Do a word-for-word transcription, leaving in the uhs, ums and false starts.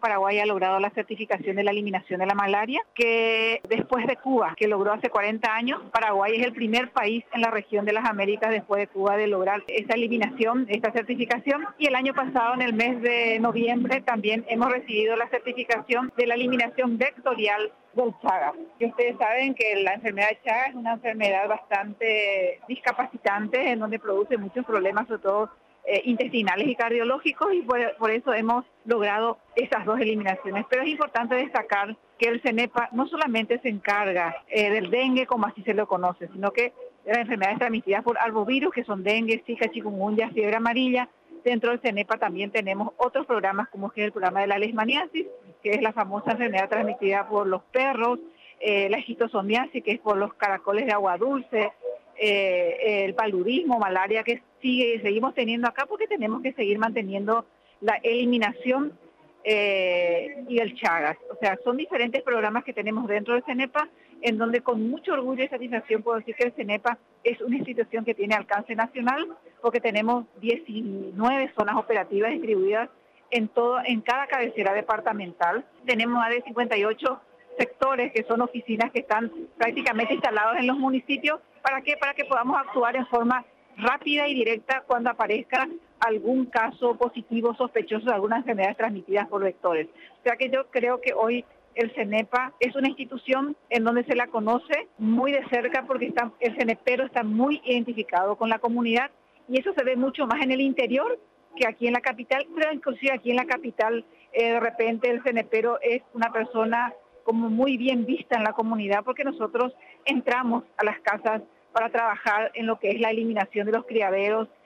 Paraguay ha logrado la certificación de la eliminación de la malaria, que después de Cuba, que logró hace cuarenta años, Paraguay es el primer país en la región de las Américas después de Cuba de lograr esta eliminación, esta certificación. Y el año pasado, en el mes de noviembre, también hemos recibido la certificación de la eliminación vectorial del Chagas. Y ustedes saben que la enfermedad de Chagas es una enfermedad bastante discapacitante, en donde produce muchos problemas, sobre todo Eh, intestinales y cardiológicos, y por, por eso hemos logrado esas dos eliminaciones. Pero es importante destacar que el CENEPA no solamente se encarga eh, del dengue, como así se lo conoce, sino que de las enfermedades transmitidas por arbovirus, que son dengue, zika, chikungunya, fiebre amarilla. Dentro del CENEPA también tenemos otros programas, como que es el programa de la leishmaniasis, que es la famosa enfermedad transmitida por los perros, eh, la esquistosomiasis, que es por los caracoles de agua dulce, Eh, el paludismo, malaria, que sigue seguimos teniendo acá porque tenemos que seguir manteniendo la eliminación eh, y el Chagas. O sea, son diferentes programas que tenemos dentro del CENEPA, en donde con mucho orgullo y satisfacción puedo decir que el CENEPA es una institución que tiene alcance nacional, porque tenemos diecinueve zonas operativas distribuidas en todo, en cada cabecera departamental. Tenemos más de cincuenta y ocho sectores que son oficinas que están prácticamente instalados en los municipios. ¿Para qué? Para que podamos actuar en forma rápida y directa cuando aparezca algún caso positivo sospechoso de algunas enfermedades transmitidas por vectores. O sea que yo creo que hoy el CENEPA es una institución en donde se la conoce muy de cerca, porque está, el CENEPero está muy identificado con la comunidad, y eso se ve mucho más en el interior que aquí en la capital, pero inclusive aquí en la capital eh, de repente el CENEPero es una persona como muy bien vista en la comunidad, porque nosotros entramos a las casas para trabajar en lo que es la eliminación de los criaderos